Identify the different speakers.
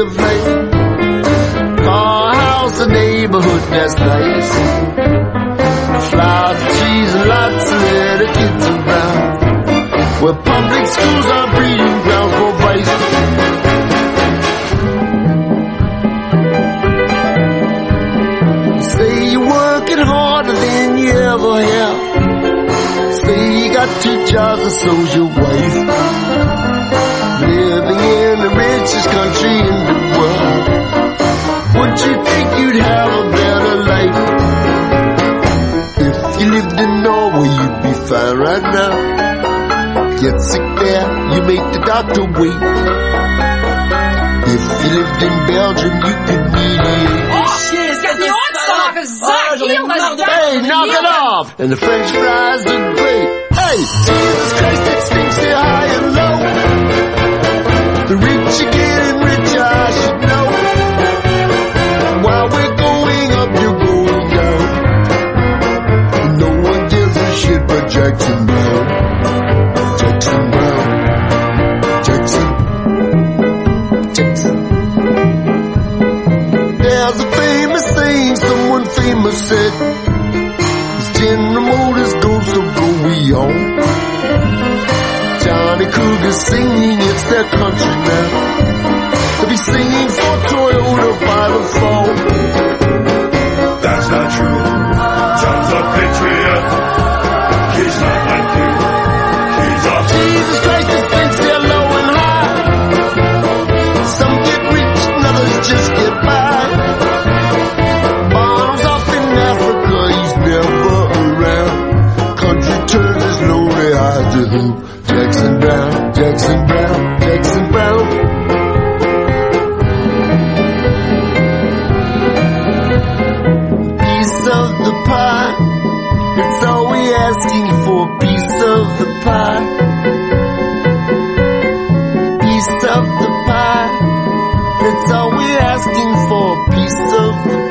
Speaker 1: of life. Car, house, a neighborhood that's nice. Flowers, trees, and lots of little kids around. Where public schools are breeding grounds for vice. Say you're working harder than you ever have. Say you got 2 jobs and so's your wife. Living in the richest country in the world. Would you think you'd have a better life? If you lived in Norway, you'd be fine right now. Get sick there, you make the doctor wait. If you lived in Belgium, you could mediate.
Speaker 2: Oh, shit, c'est des
Speaker 1: Hey, knock it off! And the French fries are great. Hey, Jesus Christ, it stinks here high and low. The rich are getting richer, I should know. While we're going up, you're going down. No one gives a shit but Jackson Brown. Jackson Brown. Jackson. Jackson. There's a famous saying someone famous said. As General Motors go, so go we all. Johnny Cougar singing, it's their country now. They'll be singing for Toyota by the fall.
Speaker 3: That's not true. John's a patriot. He's not like you. He's a
Speaker 1: Jesus Christ, it thinks they're low and high. Some get rich and others just get by. Bombs off in Africa, he's never around. Country turns his lonely eyes to who? Jackson Brown, Jackson Brown, Jackson Brown. Piece of the pie, it's all we asking for. Piece of the pie. Piece of the pie, that's all we're asking for. Piece of the